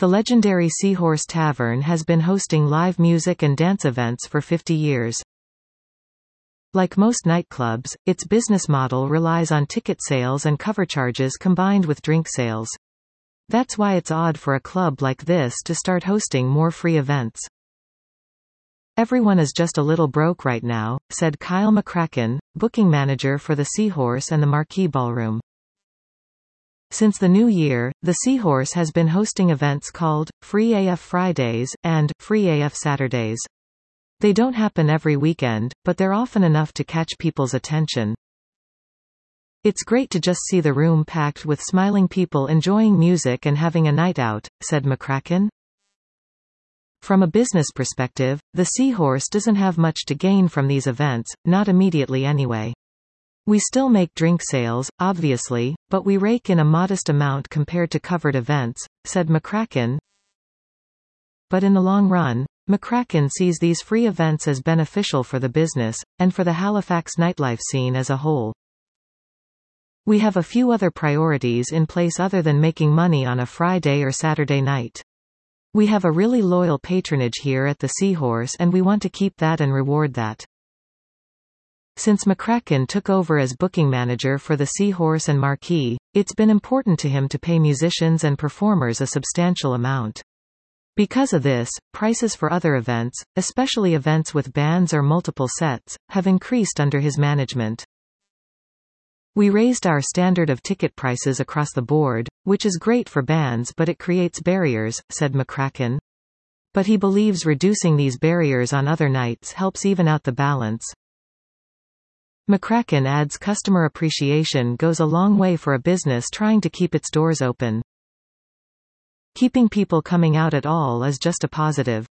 The legendary Seahorse Tavern has been hosting live music and dance events for 50 years. Like most nightclubs, its business model relies on ticket sales and cover charges combined with drink sales. That's why it's odd for a club like this to start hosting more free events. "Everyone is just a little broke right now," said Kyle McCracken, booking manager for the Seahorse and the Marquee Ballroom. Since the new year, the Seahorse has been hosting events called Free AF Fridays and Free AF Saturdays. They don't happen every weekend, but they're often enough to catch people's attention. "It's great to just see the room packed with smiling people enjoying music and having a night out," said McCracken. From a business perspective, the Seahorse doesn't have much to gain from these events, not immediately anyway. "We still make drink sales, obviously, but we rake in a modest amount compared to covered events," said McCracken. But in the long run, McCracken sees these free events as beneficial for the business, and for the Halifax nightlife scene as a whole. "We have a few other priorities in place other than making money on a Friday or Saturday night. We have a really loyal patronage here at the Seahorse and we want to keep that and reward that." Since McCracken took over as booking manager for the Seahorse and Marquee, it's been important to him to pay musicians and performers a substantial amount. Because of this, prices for other events, especially events with bands or multiple sets, have increased under his management. "We raised our standard of ticket prices across the board, which is great for bands but it creates barriers," said McCracken. But he believes reducing these barriers on other nights helps even out the balance. McCracken adds customer appreciation goes a long way for a business trying to keep its doors open. "Keeping people coming out at all is just a positive.